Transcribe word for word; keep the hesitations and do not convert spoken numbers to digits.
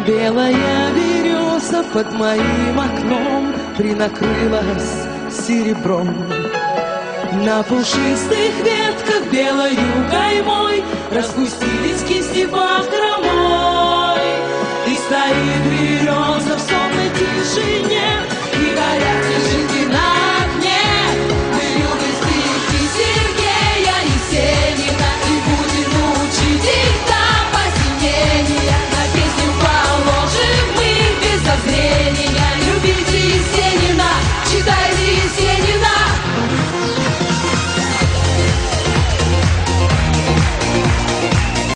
Белая береза под моим окном принакрылась серебром. На пушистых ветках белою каймой распустились кисти бахромой. И стоит